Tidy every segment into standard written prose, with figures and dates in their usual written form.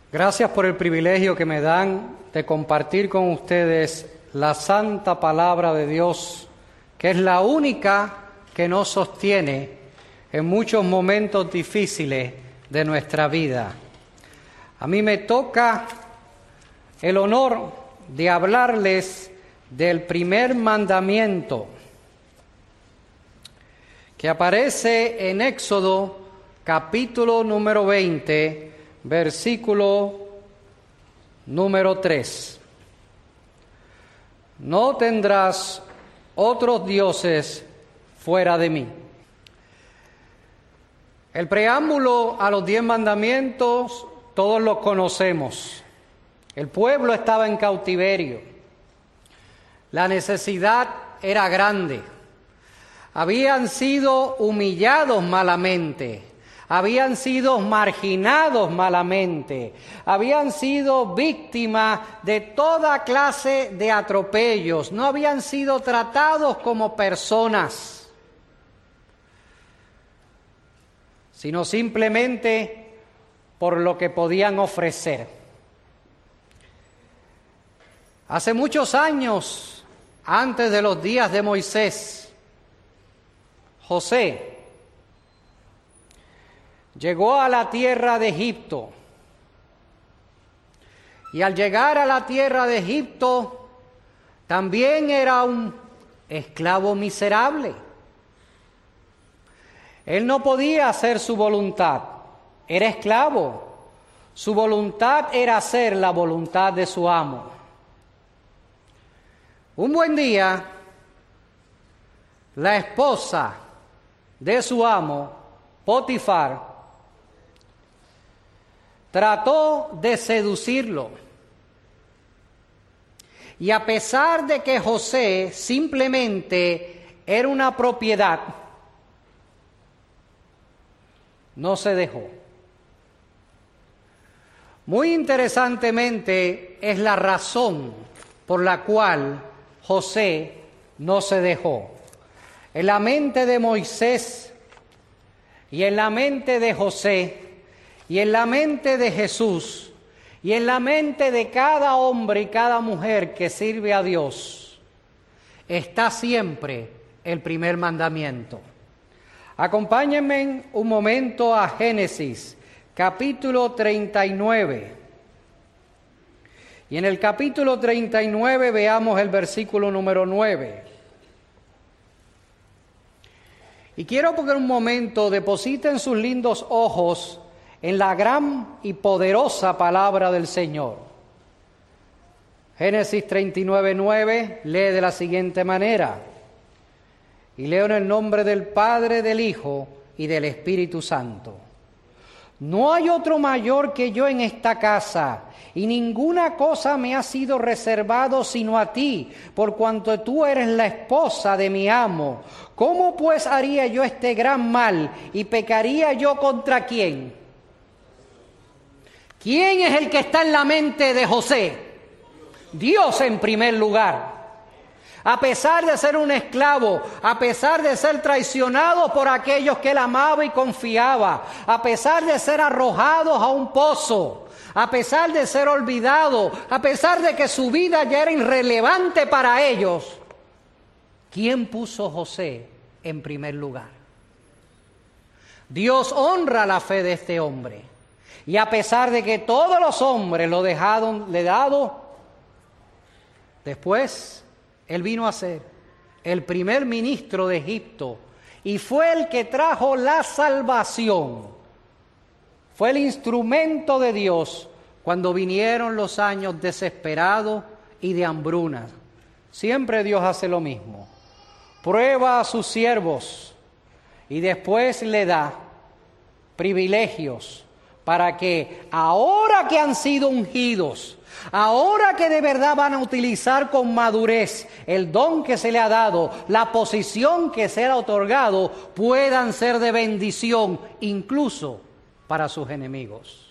Gracias por el privilegio que me dan de compartir con ustedes la santa palabra de Dios, que es la única que nos sostiene en muchos momentos difíciles de nuestra vida. A mí me toca el honor de hablarles del primer mandamiento que aparece en Éxodo capítulo número 20, versículo número 3. No tendrás otros dioses fuera de mí. El preámbulo a los 10 mandamientos todos los conocemos. El pueblo estaba en cautiverio. La necesidad era grande. Habían sido humillados malamente. Habían sido marginados malamente, habían sido víctimas de toda clase de atropellos, no habían sido tratados como personas, sino simplemente por lo que podían ofrecer. Hace muchos años, antes de los días de Moisés, José llegó a la tierra de Egipto, y al llegar a la tierra de Egipto también era un esclavo miserable. Él no podía hacer su voluntad, era esclavo. Su voluntad era hacer la voluntad de su amo. Un buen día, la esposa de su amo, Potifar, trató de seducirlo. Y a pesar de que José simplemente era una propiedad, no se dejó. Muy interesantemente es la razón por la cual José no se dejó. En la mente de Moisés y en la mente de José y en la mente de Jesús, y en la mente de cada hombre y cada mujer que sirve a Dios, está siempre el primer mandamiento. Acompáñenme un momento a Génesis, capítulo 39. Y en el capítulo 39 veamos el versículo número 9. Y quiero que en un momento depositen sus lindos ojos en la gran y poderosa palabra del Señor. Génesis 39:9 lee de la siguiente manera, y leo en el nombre del Padre, del Hijo y del Espíritu Santo. No hay otro mayor que yo en esta casa, y ninguna cosa me ha sido reservado sino a ti, por cuanto tú eres la esposa de mi amo. ¿Cómo pues haría yo este gran mal y pecaría yo contra quién? ¿Quién es el que está en la mente de José? Dios en primer lugar. A pesar de ser un esclavo, a pesar de ser traicionado por aquellos que él amaba y confiaba, a pesar de ser arrojados a un pozo, a pesar de ser olvidado, a pesar de que su vida ya era irrelevante para ellos, ¿quién puso José en primer lugar? Dios honra la fe de este hombre. Y a pesar de que todos los hombres lo dejaron de lado, después él vino a ser el primer ministro de Egipto y fue el que trajo la salvación. Fue el instrumento de Dios cuando vinieron los años desesperados y de hambruna. Siempre Dios hace lo mismo. Prueba a sus siervos y después le da privilegios para que ahora que han sido ungidos, ahora que de verdad van a utilizar con madurez el don que se le ha dado, la posición que se le ha otorgado, puedan ser de bendición incluso para sus enemigos.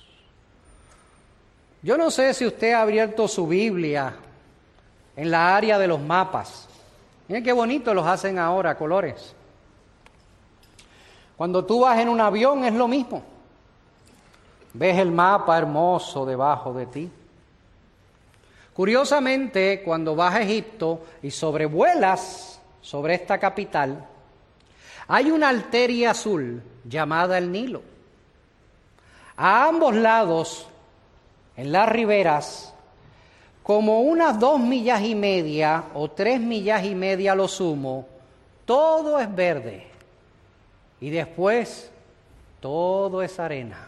Yo no sé si usted ha abierto su Biblia en la área de los mapas. Miren qué bonito los hacen ahora, colores. Cuando tú vas en un avión es lo mismo. ves el mapa hermoso debajo de ti. Curiosamente, cuando vas a Egipto y sobrevuelas sobre esta capital, hay una arteria azul llamada el Nilo. A ambos lados, en las riberas, como unas 2,5 millas o 3,5 millas a lo sumo, todo es verde. Y después, todo es arena.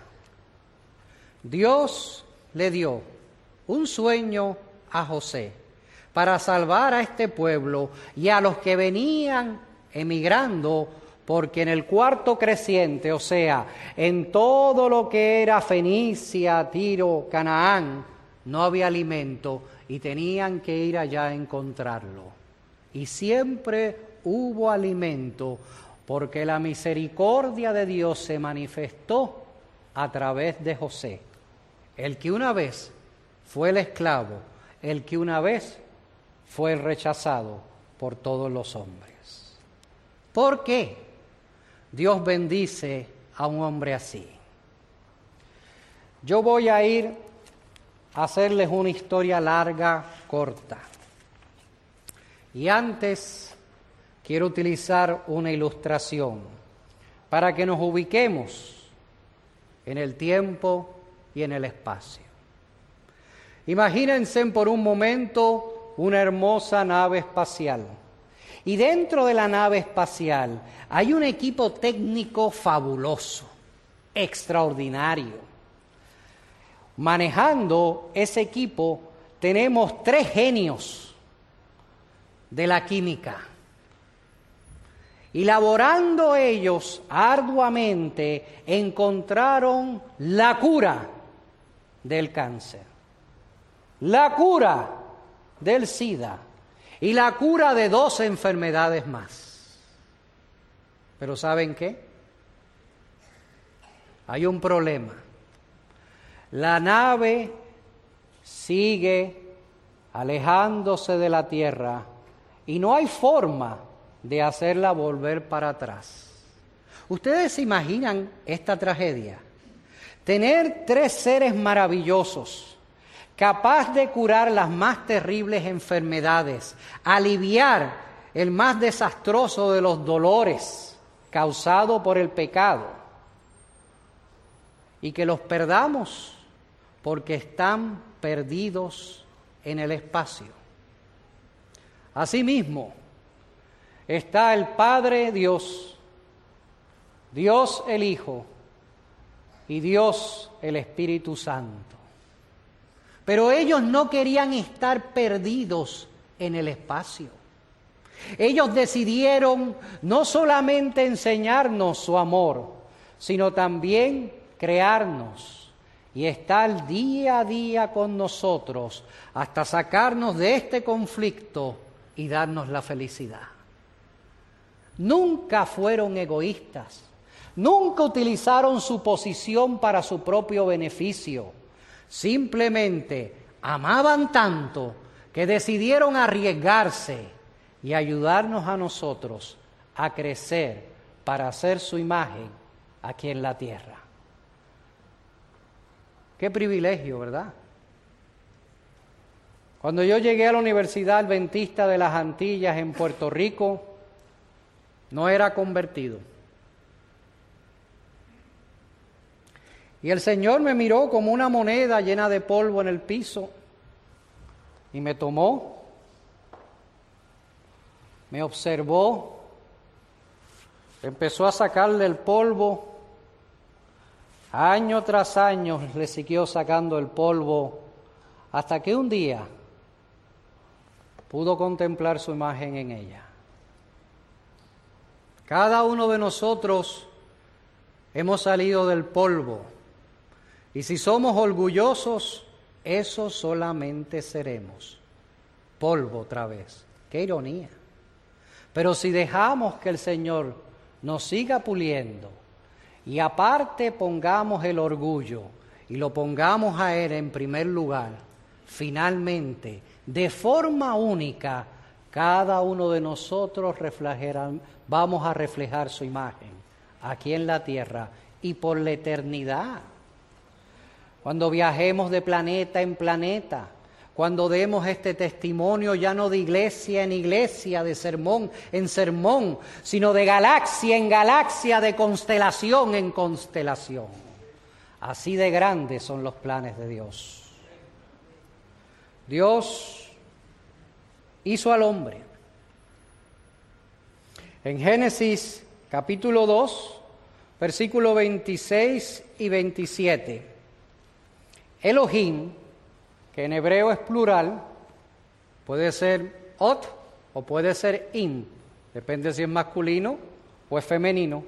Dios le dio un sueño a José para salvar a este pueblo y a los que venían emigrando, porque en el cuarto creciente, o sea, en todo lo que era Fenicia, Tiro, Canaán, no había alimento y tenían que ir allá a encontrarlo. Y siempre hubo alimento, porque la misericordia de Dios se manifestó a través de José, el que una vez fue el esclavo, el que una vez fue el rechazado por todos los hombres. ¿Por qué Dios bendice a un hombre así? Yo voy a ir a hacerles una historia larga, corta. Y antes quiero utilizar una ilustración para que nos ubiquemos en el tiempo y en el espacio. Imagínense por un momento una hermosa nave espacial. Y dentro de la nave espacial hay un equipo técnico fabuloso, extraordinario. Manejando ese equipo tenemos 3 genios de la química. Y laborando ellos arduamente encontraron la cura del cáncer, la cura del SIDA y la cura de 2 enfermedades más. Pero ¿saben qué? Hay un problema. La nave sigue alejándose de la Tierra y no hay forma de hacerla volver para atrás. ¿Ustedes se imaginan esta tragedia? Tener 3 seres maravillosos, capaz de curar las más terribles enfermedades, aliviar el más desastroso de los dolores causado por el pecado, y que los perdamos porque están perdidos en el espacio. Asimismo, está el Padre Dios, Dios el Hijo y Dios el Espíritu Santo. Pero ellos no querían estar perdidos en el espacio. Ellos decidieron no solamente enseñarnos su amor, sino también crearnos y estar día a día con nosotros hasta sacarnos de este conflicto y darnos la felicidad. Nunca fueron egoístas, nunca utilizaron su posición para su propio beneficio. Simplemente amaban tanto que decidieron arriesgarse y ayudarnos a nosotros a crecer para hacer su imagen aquí en la tierra. Qué privilegio, ¿verdad? Cuando yo llegué a la Universidad Adventista de las Antillas en Puerto Rico, no era convertido. Y el Señor me miró como una moneda llena de polvo en el piso y me tomó, me observó, empezó a sacarle el polvo. Año tras año le siguió sacando el polvo hasta que un día pudo contemplar su imagen en ella. Cada uno de nosotros hemos salido del polvo y si somos orgullosos, eso solamente seremos. Polvo otra vez. ¡Qué ironía! Pero si dejamos que el Señor nos siga puliendo y aparte pongamos el orgullo y lo pongamos a Él en primer lugar, finalmente, de forma única, cada uno de nosotros vamos a reflejar su imagen aquí en la tierra y por la eternidad. cuando viajemos de planeta en planeta, cuando demos este testimonio ya no de iglesia en iglesia, de sermón en sermón, sino de galaxia en galaxia, de constelación en constelación. Así de grandes son los planes de Dios. Dios hizo al hombre. En Génesis capítulo 2, versículos 26 y 27, Elohim, que en hebreo es plural, puede ser ot o puede ser im, depende si es masculino o es femenino.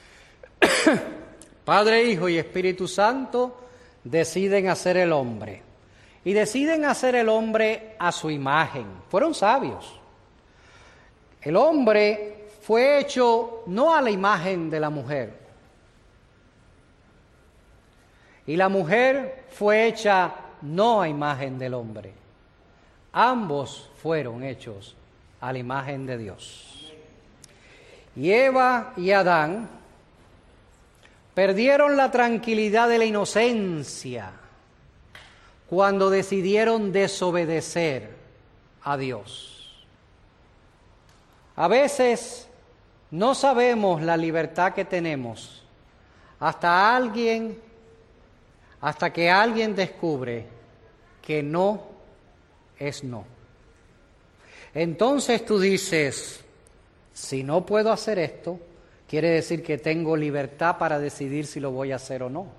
Padre, Hijo y Espíritu Santo deciden hacer el hombre. Y deciden hacer el hombre a su imagen. Fueron sabios. El hombre fue hecho no a la imagen de la mujer. Y la mujer fue hecha no a imagen del hombre. Ambos fueron hechos a la imagen de Dios. Y Eva y Adán perdieron la tranquilidad de la inocencia cuando decidieron desobedecer a Dios. A veces no sabemos la libertad que tenemos hasta que alguien descubre que no es no. Entonces tú dices, si no puedo hacer esto, quiere decir que tengo libertad para decidir si lo voy a hacer o no.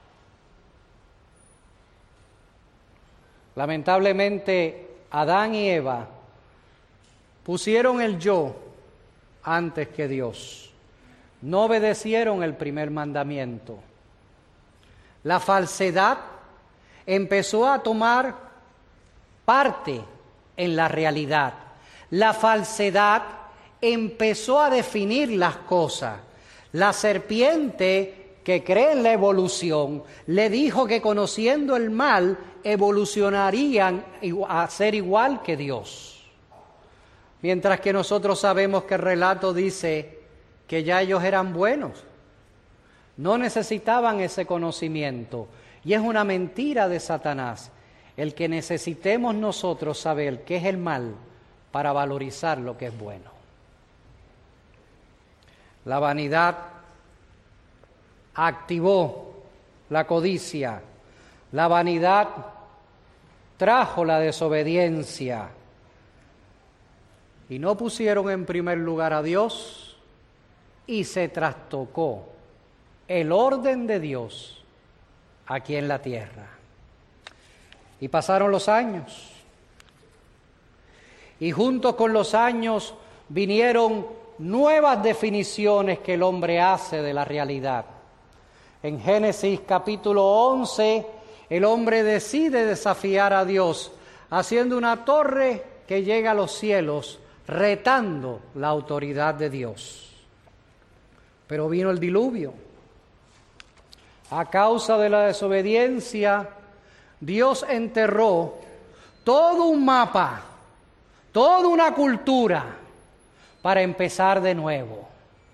Lamentablemente, Adán y Eva pusieron el yo antes que Dios. No obedecieron el primer mandamiento. La falsedad empezó a tomar parte en la realidad. La falsedad empezó a definir las cosas. La serpiente, que cree en la evolución, le dijo que conociendo el mal evolucionarían a ser igual que Dios. Mientras que nosotros sabemos que el relato dice que ya ellos eran buenos. No necesitaban ese conocimiento. Y es una mentira de Satanás el que necesitemos nosotros saber qué es el mal para valorizar lo que es bueno. La vanidad activó la codicia. La vanidad trajo la desobediencia. Y no pusieron en primer lugar a Dios y se trastocó el orden de Dios aquí en la tierra. Y pasaron los años. Y junto con los años vinieron nuevas definiciones que el hombre hace de la realidad. En Génesis capítulo 11, el hombre decide desafiar a Dios, haciendo una torre que llega a los cielos, retando la autoridad de Dios. Pero vino el diluvio. A causa de la desobediencia, Dios enterró todo un mapa, toda una cultura, para empezar de nuevo.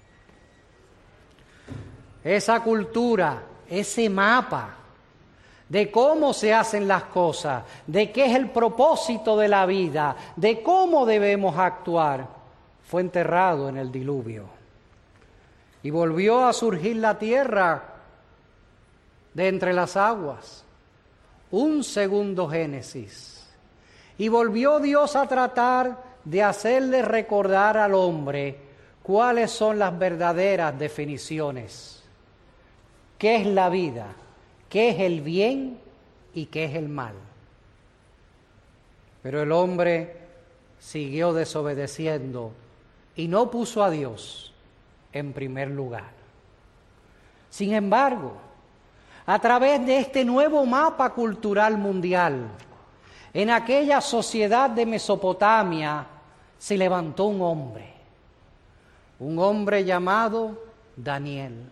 Esa cultura, ese mapa de cómo se hacen las cosas, de qué es el propósito de la vida, de cómo debemos actuar, fue enterrado en el diluvio. Y volvió a surgir la tierra de entre las aguas, un segundo Génesis. Y volvió Dios a tratar de hacerle recordar al hombre cuáles son las verdaderas definiciones. ¿Qué es la vida? ¿Qué es el bien y qué es el mal? Pero el hombre siguió desobedeciendo y no puso a Dios en primer lugar. Sin embargo, a través de este nuevo mapa cultural mundial, en aquella sociedad de Mesopotamia se levantó un hombre llamado Daniel.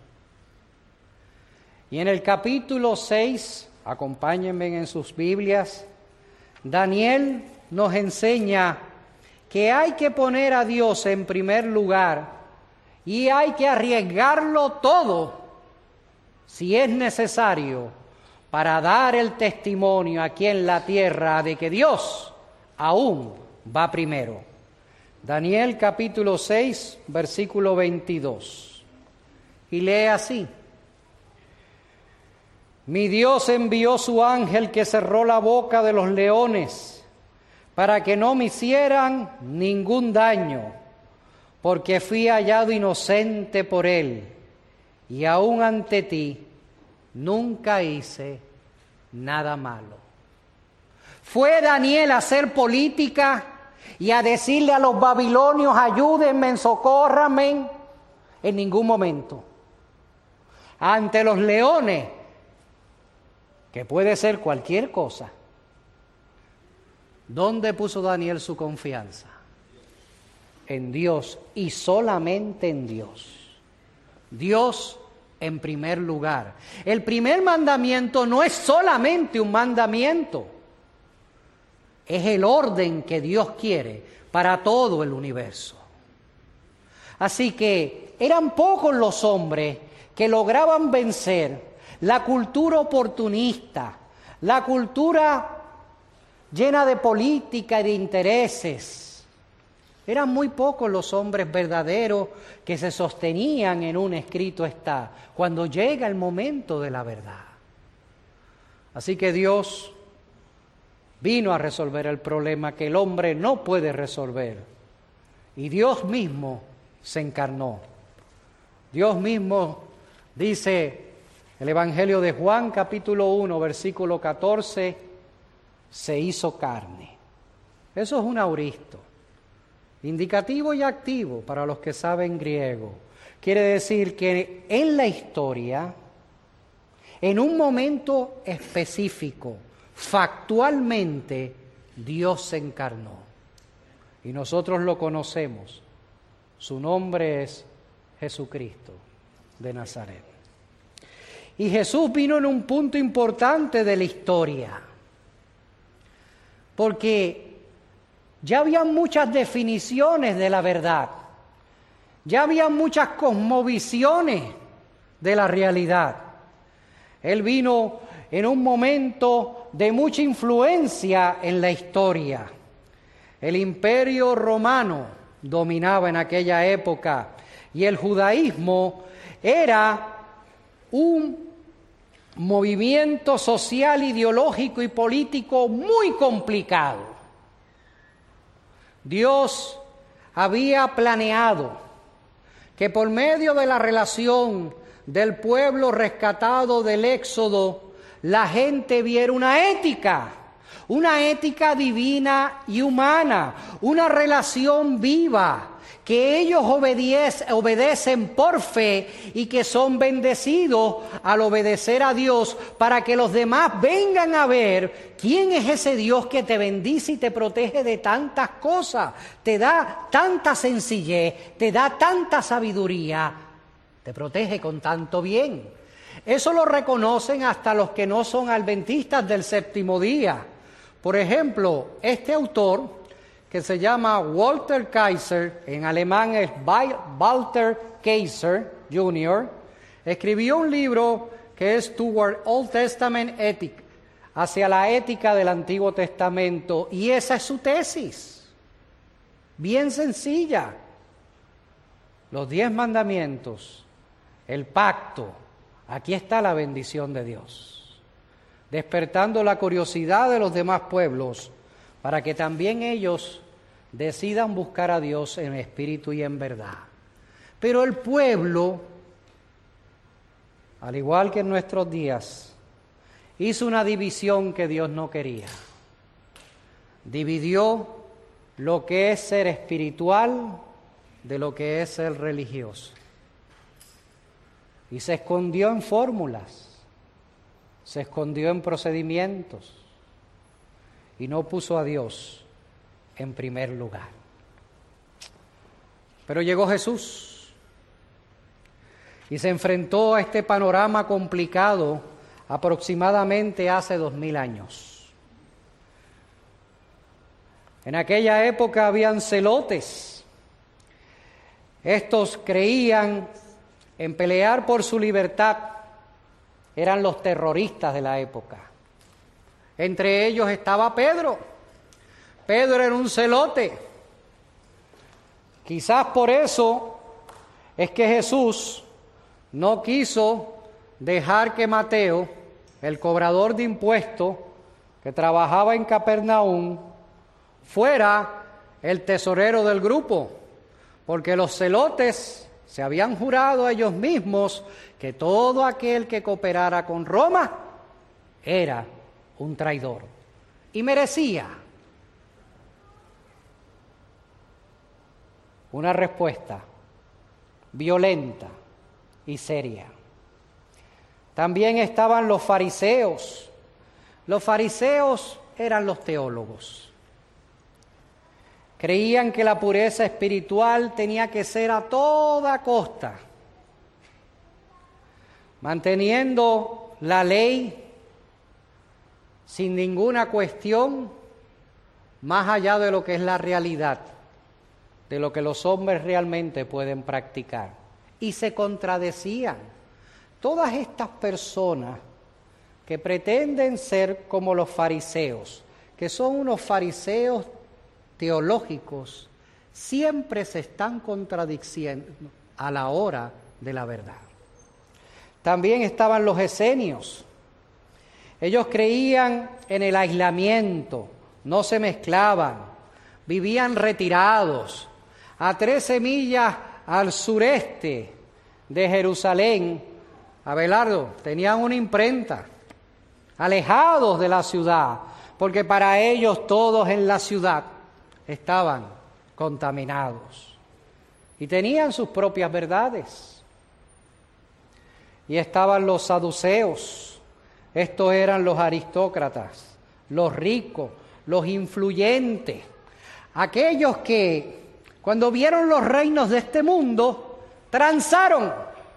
Y en el capítulo 6, acompáñenme en sus Biblias, Daniel nos enseña que hay que poner a Dios en primer lugar y hay que arriesgarlo todo, si es necesario, para dar el testimonio aquí en la tierra de que Dios aún va primero. Daniel capítulo 6, versículo 22. Y lee así: Mi Dios envió su ángel que cerró la boca de los leones para que no me hicieran ningún daño, porque fui hallado inocente por él, y aún ante ti nunca hice nada malo. ¿Fue Daniel a hacer política y a decirle a los babilonios, ayúdenme, socórranme? En ningún momento. Ante los leones, que puede ser cualquier cosa, ¿dónde puso Daniel su confianza? En Dios, y solamente en Dios. Dios en primer lugar. El primer mandamiento no es solamente un mandamiento, es el orden que Dios quiere para todo el universo. Así que eran pocos los hombres que lograban vencer la cultura oportunista, la cultura llena de política y de intereses. Eran muy pocos los hombres verdaderos que se sostenían en un escrito está, cuando llega el momento de la verdad. Así que Dios vino a resolver el problema que el hombre no puede resolver. Y Dios mismo se encarnó. Dios mismo dice el Evangelio de Juan, capítulo 1, versículo 14, se hizo carne. Eso es un auristo, indicativo y activo para los que saben griego. Quiere decir que en la historia, en un momento específico, factualmente, Dios se encarnó. Y nosotros lo conocemos. Su nombre es Jesucristo de Nazaret. Y Jesús vino en un punto importante de la historia, porque ya había muchas definiciones de la verdad, ya había muchas cosmovisiones de la realidad. Él vino en un momento de mucha influencia en la historia. El Imperio Romano dominaba en aquella época y el judaísmo era un movimiento social, ideológico y político muy complicado. Dios había planeado que por medio de la relación del pueblo rescatado del Éxodo, la gente viera una ética divina y humana, una relación viva, que ellos obedecen por fe y que son bendecidos al obedecer a Dios, para que los demás vengan a ver quién es ese Dios que te bendice y te protege de tantas cosas, te da tanta sencillez, te da tanta sabiduría, te protege con tanto bien. Eso lo reconocen hasta los que no son adventistas del séptimo día. Por ejemplo, este autor, que se llama Walter Kaiser, en alemán es Walter Kaiser Jr., escribió un libro que es Toward Old Testament Ethic, hacia la ética del Antiguo Testamento, y esa es su tesis, bien sencilla. Los 10 mandamientos, el pacto, aquí está la bendición de Dios, despertando la curiosidad de los demás pueblos, para que también ellos decidan buscar a Dios en espíritu y en verdad. Pero el pueblo, al igual que en nuestros días, hizo una división que Dios no quería. Dividió lo que es ser espiritual de lo que es ser religioso. Y se escondió en fórmulas, se escondió en procedimientos, y no puso a Dios en primer lugar. Pero llegó Jesús y se enfrentó a este panorama complicado aproximadamente hace 2000 años. En aquella época habían celotes. Estos creían en pelear por su libertad eran los terroristas de la época. Entre ellos estaba Pedro. Pedro era un celote. Quizás por eso es que Jesús no quiso dejar que Mateo, el cobrador de impuestos que trabajaba en Capernaum, fuera el tesorero del grupo, porque los celotes se habían jurado a ellos mismos que todo aquel que cooperara con Roma era un traidor y merecía una respuesta violenta y seria. También estaban los fariseos. Los fariseos eran los teólogos. Creían que la pureza espiritual tenía que ser a toda costa, manteniendo la ley sin ninguna cuestión, más allá de lo que es la realidad, de lo que los hombres realmente pueden practicar. Y se contradecían. Todas estas personas que pretenden ser como los fariseos, que son unos fariseos teológicos, siempre se están contradiciendo a la hora de la verdad. También estaban los esenios. Ellos creían en el aislamiento, no se mezclaban, vivían retirados. A 13 millas al sureste de Jerusalén, Abelardo, tenían una imprenta, alejados de la ciudad, porque para ellos todos en la ciudad estaban contaminados y tenían sus propias verdades. Y estaban los saduceos, estos eran los aristócratas, los ricos, los influyentes, aquellos que cuando vieron los reinos de este mundo, transaron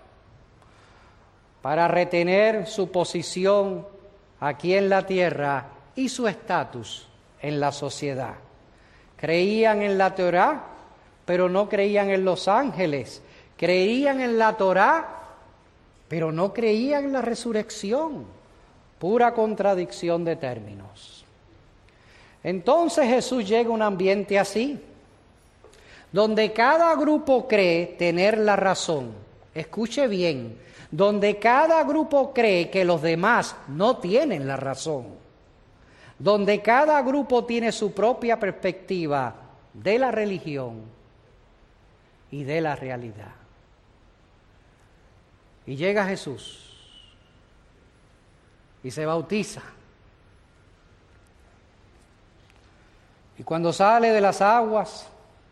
para retener su posición aquí en la tierra y su estatus en la sociedad. Creían en la Torá, pero no creían en los ángeles. Creían en la Torá, pero no creían en la resurrección. Pura contradicción de términos. Entonces Jesús llega a un ambiente así, donde cada grupo cree tener la razón. Escuche bien, donde cada grupo cree que los demás no tienen la razón, donde cada grupo tiene su propia perspectiva de la religión y de la realidad. Y llega Jesús y se bautiza. Y cuando sale de las aguas,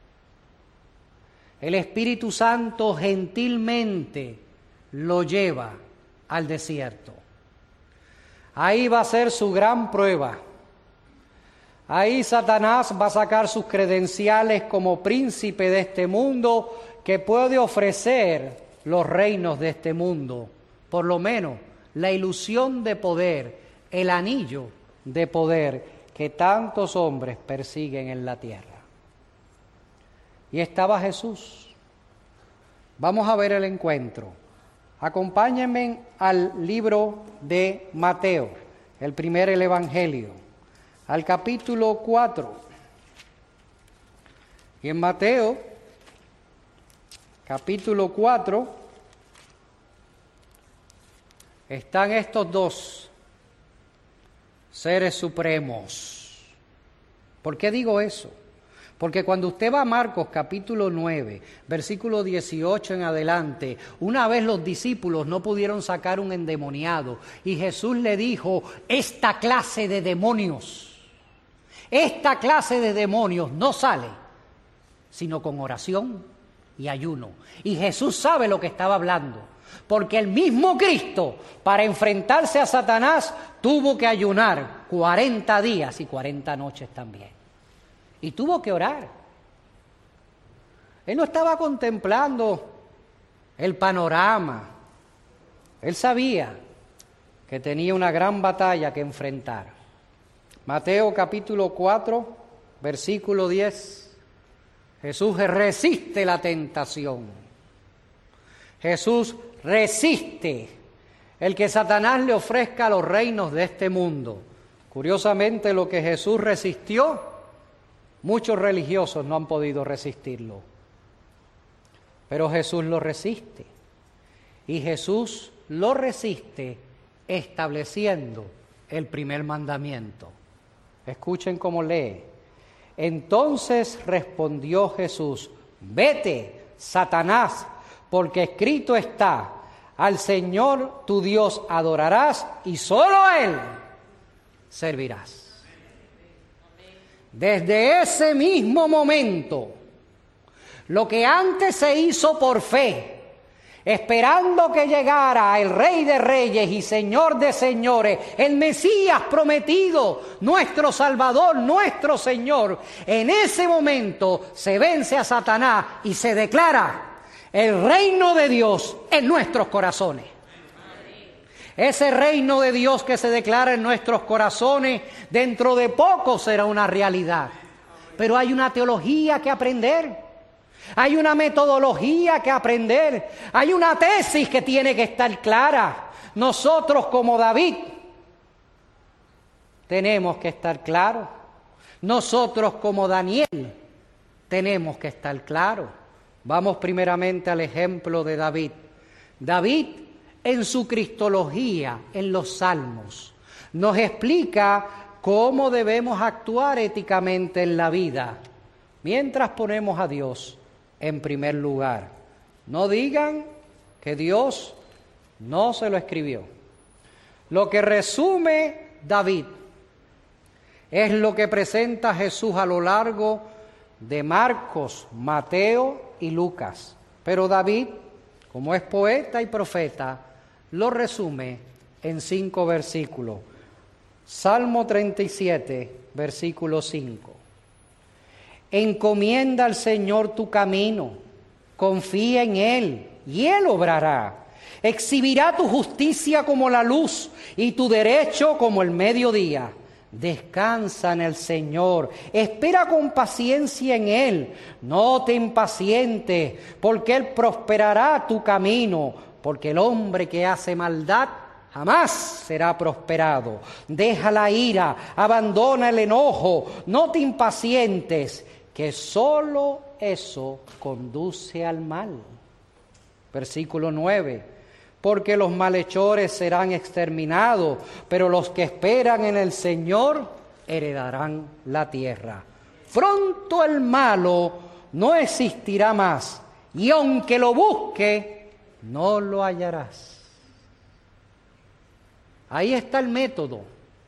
el Espíritu Santo gentilmente lo lleva al desierto. Ahí va a ser su gran prueba. Ahí Satanás va a sacar sus credenciales como príncipe de este mundo que puede ofrecer los reinos de este mundo, por lo menos la ilusión de poder, el anillo de poder que tantos hombres persiguen en la tierra. Y estaba Jesús. Vamos a ver el encuentro. Acompáñenme al libro de Mateo, el Evangelio, al capítulo 4. Y en Mateo, capítulo 4, están estos dos seres supremos. ¿Por qué digo eso? Porque cuando usted va a Marcos capítulo 9, versículo 18 en adelante, una vez los discípulos no pudieron sacar un endemoniado y Jesús le dijo, esta clase de demonios no sale sino con oración y ayuno. Y Jesús sabe lo que estaba hablando, porque el mismo Cristo, para enfrentarse a Satanás, tuvo que ayunar 40 días y 40 noches también. Y tuvo que orar. Él no estaba contemplando el panorama. Él sabía que tenía una gran batalla que enfrentar. Mateo capítulo 4, versículo 10. Jesús resiste la tentación. Jesús resiste el que Satanás le ofrezca los reinos de este mundo. Curiosamente, lo que Jesús resistió, muchos religiosos no han podido resistirlo. Pero Jesús lo resiste. Y Jesús lo resiste estableciendo el primer mandamiento. Escuchen cómo lee. Entonces respondió Jesús: vete, Satanás, porque escrito está: al Señor tu Dios adorarás y solo a Él servirás. Desde ese mismo momento, lo que antes se hizo por fe, esperando que llegara el Rey de Reyes y Señor de Señores, el Mesías prometido, nuestro Salvador, nuestro Señor, en ese momento se vence a Satanás y se declara el reino de Dios en nuestros corazones. Ese reino de Dios que se declara en nuestros corazones, dentro de poco será una realidad. Pero hay una teología que aprender. Hay una metodología que aprender, hay una tesis que tiene que estar clara. Nosotros como David tenemos que estar claros. Nosotros como Daniel tenemos que estar claros. Vamos primeramente al ejemplo de David. David, en su cristología, en los Salmos, nos explica cómo debemos actuar éticamente en la vida, mientras ponemos a Dios en primer lugar. No digan que Dios no se lo escribió. Lo que resume David es lo que presenta Jesús a lo largo de Marcos, Mateo y Lucas. Pero David, como es poeta y profeta, lo resume en 5 versículos. Salmo 37, versículo 5. Encomienda al Señor tu camino, confía en Él y Él obrará. Exhibirá tu justicia como la luz y tu derecho como el mediodía. Descansa en el Señor, espera con paciencia en Él. No te impacientes, porque Él prosperará tu camino, porque el hombre que hace maldad jamás será prosperado. Deja la ira, abandona el enojo, no te impacientes, que solo eso conduce al mal. Versículo 9. Porque los malhechores serán exterminados, pero los que esperan en el Señor heredarán la tierra. Pronto el malo no existirá más, y aunque lo busque, no lo hallarás. Ahí está el método.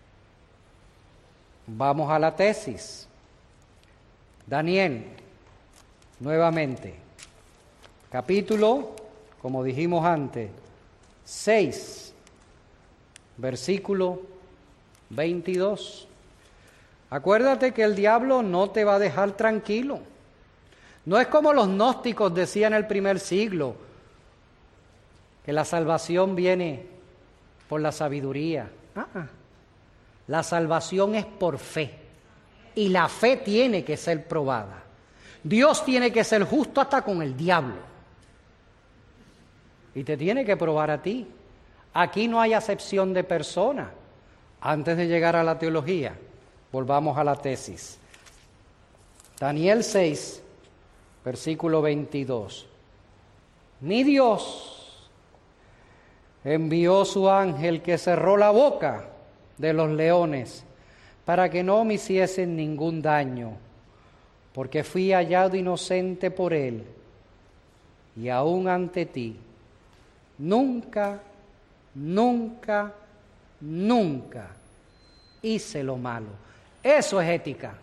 Vamos a la tesis. Daniel, nuevamente, capítulo, como dijimos antes, 6, versículo 22. Acuérdate que el diablo no te va a dejar tranquilo. No es como los gnósticos decían en el primer siglo, que la salvación viene por la sabiduría. La salvación es por fe. Y la fe tiene que ser probada. Dios tiene que ser justo hasta con el diablo. Y te tiene que probar a ti. Aquí no hay acepción de persona. Antes de llegar a la teología, volvamos a la tesis. Daniel 6, versículo 22. Ni Dios envió su ángel que cerró la boca de los leones para que no me hiciesen ningún daño, porque fui hallado inocente por él, y aún ante ti, nunca hice lo malo. Eso es ética.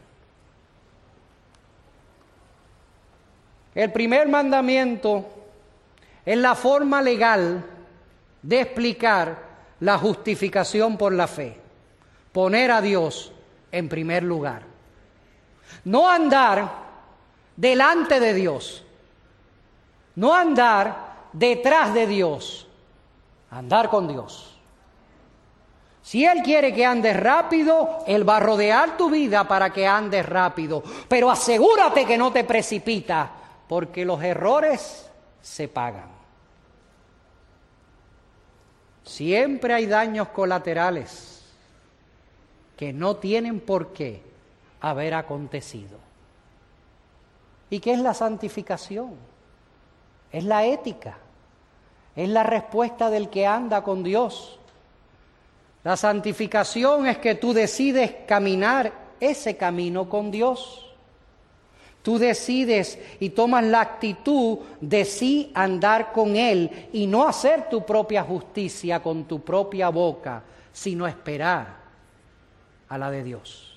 El primer mandamiento es la forma legal de explicar la justificación por la fe. Poner a Dios en primer lugar. No andar delante de Dios. No andar detrás de Dios. Andar con Dios. Si Él quiere que andes rápido, Él va a rodear tu vida para que andes rápido. Pero asegúrate que no te precipitas, porque los errores se pagan. siempre hay daños colaterales que no tienen por qué haber acontecido. ¿Y qué es la santificación? Es la ética, es la respuesta del que anda con Dios. La santificación es que tú decides caminar ese camino con Dios. Tú decides y tomas la actitud de sí andar con Él y no hacer tu propia justicia con tu propia boca, sino esperar a la de Dios.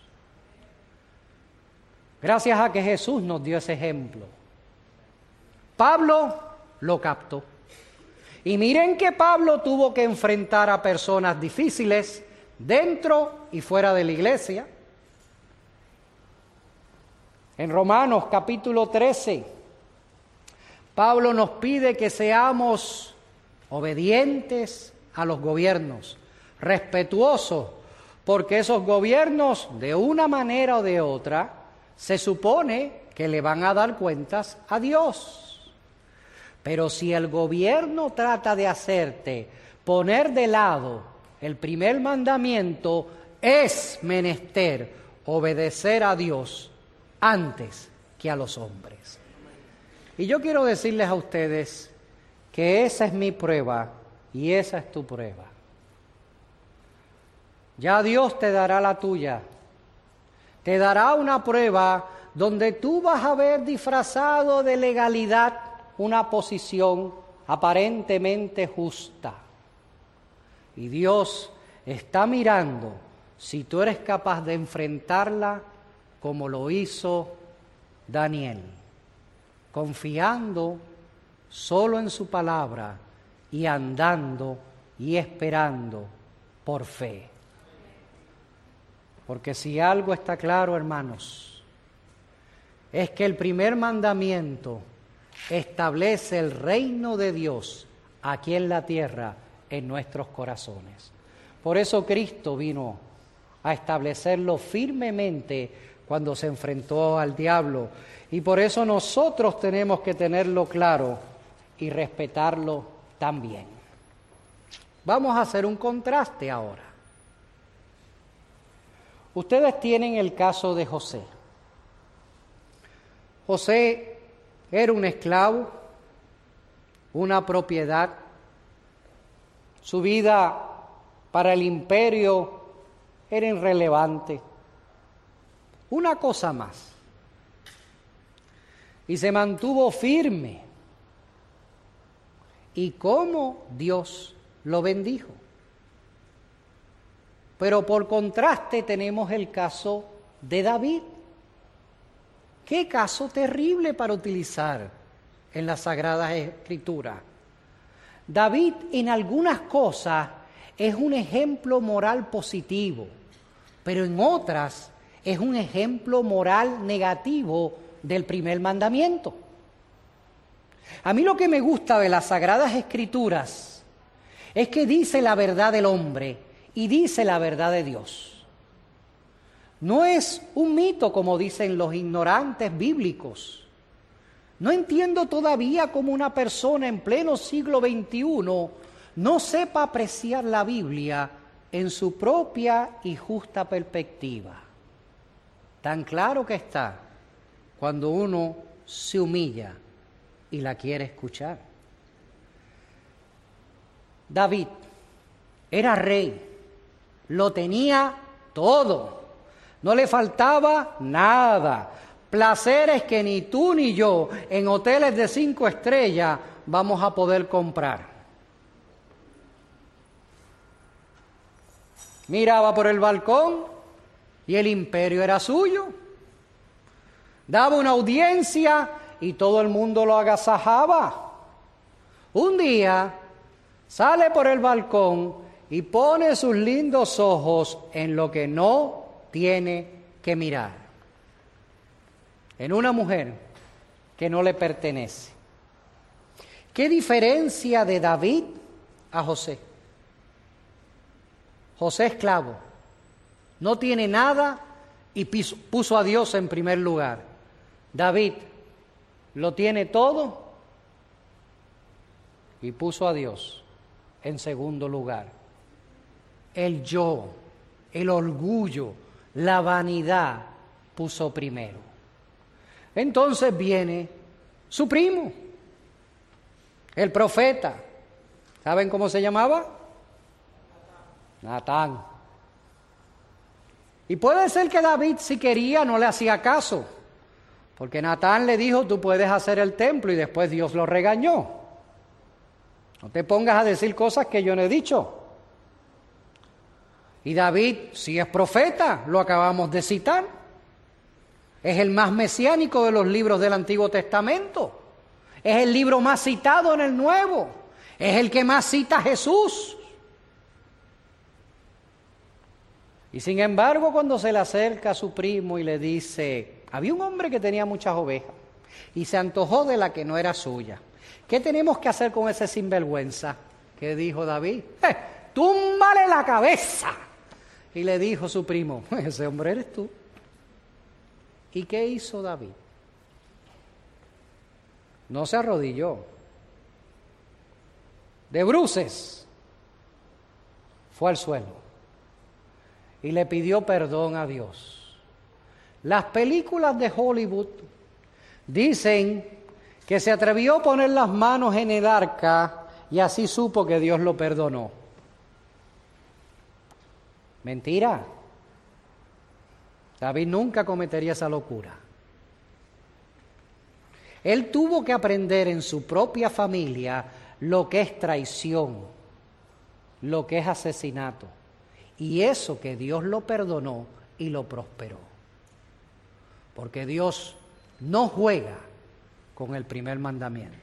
Gracias a que Jesús nos dio ese ejemplo. Pablo lo captó. Y miren que Pablo tuvo que enfrentar a personas difíciles dentro y fuera de la iglesia. En Romanos capítulo 13, Pablo nos pide que seamos obedientes a los gobiernos, respetuosos, porque esos gobiernos, de una manera o de otra, se supone que le van a dar cuentas a Dios. Pero si el gobierno trata de hacerte poner de lado el primer mandamiento, es menester obedecer a Dios antes que a los hombres. Y yo quiero decirles a ustedes que esa es mi prueba y esa es tu prueba. Ya Dios te dará la tuya. Te dará una prueba donde tú vas a ver disfrazado de legalidad una posición aparentemente justa. Y Dios está mirando si tú eres capaz de enfrentarla como lo hizo Daniel, confiando solo en su palabra y andando y esperando por fe. Porque si algo está claro, hermanos, es que el primer mandamiento establece el reino de Dios aquí en la tierra, en nuestros corazones. Por eso Cristo vino a establecerlo firmemente cuando se enfrentó al diablo. Y por eso nosotros tenemos que tenerlo claro y respetarlo también. Vamos a hacer un contraste ahora. Ustedes tienen el caso de José. José era un esclavo, una propiedad. Su vida para el imperio era irrelevante. Una cosa más. Y se mantuvo firme. Y cómo Dios lo bendijo. Pero por contraste tenemos el caso de David. Qué caso terrible para utilizar en las Sagradas Escrituras. David en algunas cosas es un ejemplo moral positivo, pero en otras es un ejemplo moral negativo del primer mandamiento. A mí lo que me gusta de las Sagradas Escrituras es que dice la verdad del hombre y dice la verdad de Dios. No es un mito como dicen los ignorantes bíblicos. No entiendo todavía cómo una persona en pleno siglo XXI no sepa apreciar la Biblia en su propia y justa perspectiva. Tan claro que está cuando uno se humilla y la quiere escuchar. David era rey, lo tenía todo, no le faltaba nada. Placeres que ni tú ni yo en hoteles de 5 estrellas vamos a poder comprar. Miraba por el balcón y el imperio era suyo. Daba una audiencia y todo el mundo lo agasajaba. Un día sale por el balcón y pone sus lindos ojos en lo que no tiene que mirar. En una mujer que no le pertenece. ¿Qué diferencia de David a José? José esclavo, no tiene nada y puso a Dios en primer lugar. David lo tiene todo y puso a Dios en segundo lugar. El yo, el orgullo, la vanidad puso primero. Entonces viene su primo, el profeta. ¿Saben cómo se llamaba? Natán. Y puede ser que David, si quería, no le hacía caso, porque Natán le dijo, tú puedes hacer el templo, y después Dios lo regañó. No te pongas a decir cosas que yo no he dicho. Y David, si es profeta, lo acabamos de citar. Es el más mesiánico de los libros del Antiguo Testamento. Es el libro más citado en el Nuevo. Es el que más cita a Jesús. Y sin embargo, cuando se le acerca a su primo y le dice, había un hombre que tenía muchas ovejas y se antojó de la que no era suya. ¿Qué tenemos que hacer con ese sinvergüenza? ¿Qué dijo David? ¡Túmbale la cabeza! Y le dijo su primo, ese hombre eres tú. ¿Y qué hizo David? No se arrodilló. De bruces fue al suelo y le pidió perdón a Dios. Las películas de Hollywood dicen que se atrevió a poner las manos en el arca y así supo que Dios lo perdonó. Mentira. David nunca cometería esa locura. Él tuvo que aprender en su propia familia lo que es traición, lo que es asesinato. Y eso que Dios lo perdonó y lo prosperó. Porque Dios no juega con el primer mandamiento.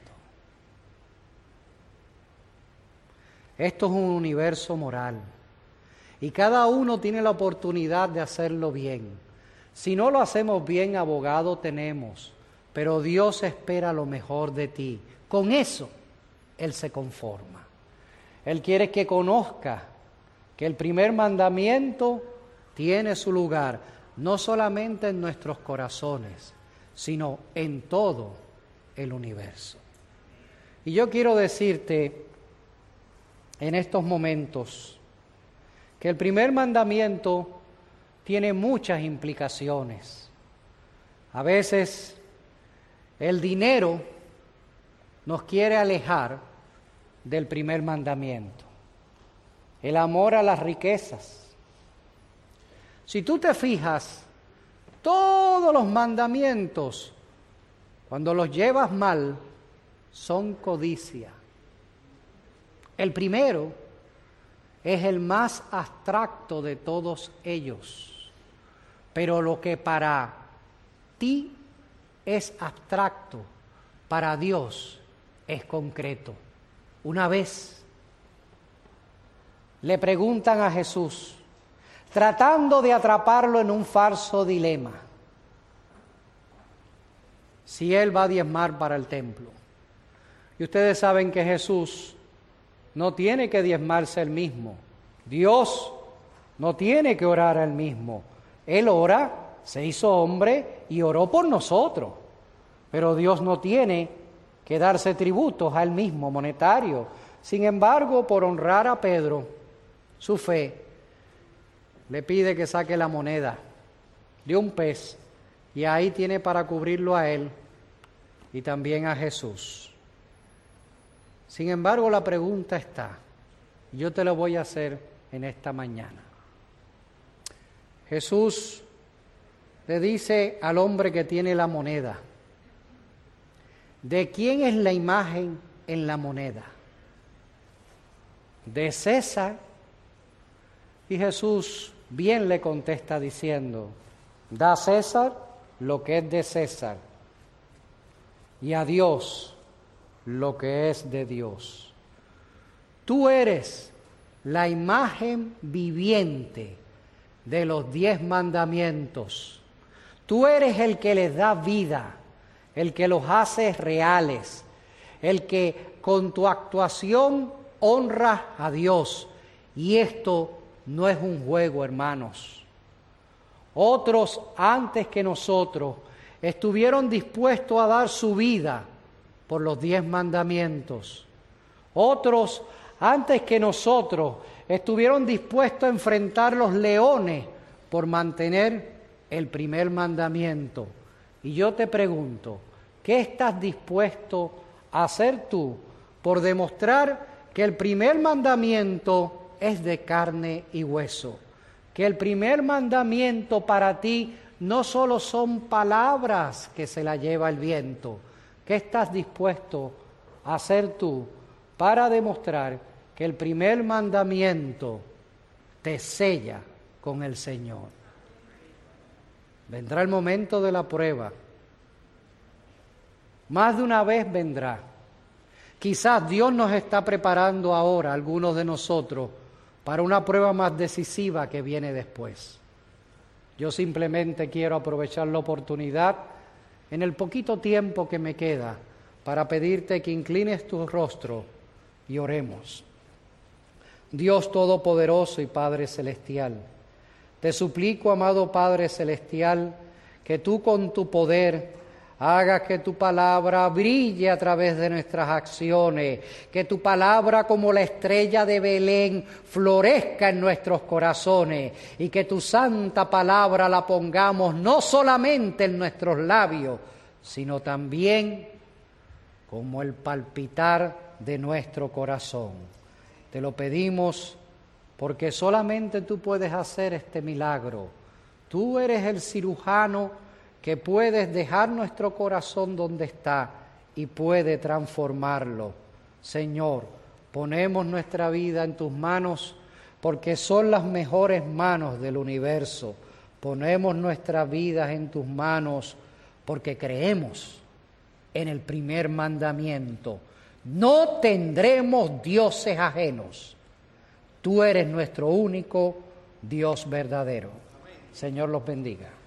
Esto es un universo moral. Y cada uno tiene la oportunidad de hacerlo bien. Si no lo hacemos bien, abogado tenemos. Pero Dios espera lo mejor de ti. Con eso, Él se conforma. Él quiere que conozcas que el primer mandamiento tiene su lugar, no solamente en nuestros corazones, sino en todo el universo. Y yo quiero decirte en estos momentos que el primer mandamiento tiene muchas implicaciones. A veces el dinero nos quiere alejar del primer mandamiento. El amor a las riquezas. Si tú te fijas, todos los mandamientos, cuando los llevas mal, son codicia. El primero es el más abstracto de todos ellos, pero lo que para ti es abstracto, para Dios es concreto. Una vez le preguntan a Jesús, tratando de atraparlo en un falso dilema, si él va a diezmar para el templo. Y ustedes saben que Jesús no tiene que diezmarse él mismo. Dios no tiene que orar a él mismo. Él ora, se hizo hombre y oró por nosotros. Pero Dios no tiene que darse tributos a él mismo, monetario. Sin embargo, por honrar a Pedro, su fe, le pide que saque la moneda de un pez y ahí tiene para cubrirlo a él y también a Jesús. Sin embargo, la pregunta está, yo te lo voy a hacer en esta mañana. Jesús le dice al hombre que tiene la moneda, ¿de quién es la imagen en la moneda? De César. Y Jesús bien le contesta diciendo, da a César lo que es de César y a Dios lo que es de Dios. Tú eres la imagen viviente de los 10 mandamientos. Tú eres el que les da vida, el que los hace reales, el que con tu actuación honras a Dios. Y esto no es un juego, hermanos. Otros antes que nosotros estuvieron dispuestos a dar su vida por los 10 mandamientos. Otros antes que nosotros, estuvieron dispuestos a enfrentar los leones por mantener el primer mandamiento. Y yo te pregunto, ¿qué estás dispuesto a hacer tú por demostrar que el primer mandamiento es de carne y hueso? Que el primer mandamiento para ti no solo son palabras que se la lleva el viento. ¿Qué estás dispuesto a hacer tú para demostrar que el primer mandamiento te sella con el Señor? Vendrá el momento de la prueba. Más de una vez vendrá. Quizás Dios nos está preparando ahora, algunos de nosotros, para una prueba más decisiva que viene después. Yo simplemente quiero aprovechar la oportunidad en el poquito tiempo que me queda para pedirte que inclines tu rostro y oremos. Dios Todopoderoso y Padre Celestial, te suplico, amado Padre Celestial, que tú con tu poder hagas que tu palabra brille a través de nuestras acciones, que tu palabra como la estrella de Belén florezca en nuestros corazones y que tu santa palabra la pongamos no solamente en nuestros labios, sino también como el palpitar de nuestro corazón. Te lo pedimos porque solamente tú puedes hacer este milagro. Tú eres el cirujano que puedes dejar nuestro corazón donde está y puede transformarlo. Señor, ponemos nuestra vida en tus manos porque son las mejores manos del universo. Ponemos nuestras vidas en tus manos porque creemos en el primer mandamiento. No tendremos dioses ajenos. Tú eres nuestro único Dios verdadero. Señor los bendiga.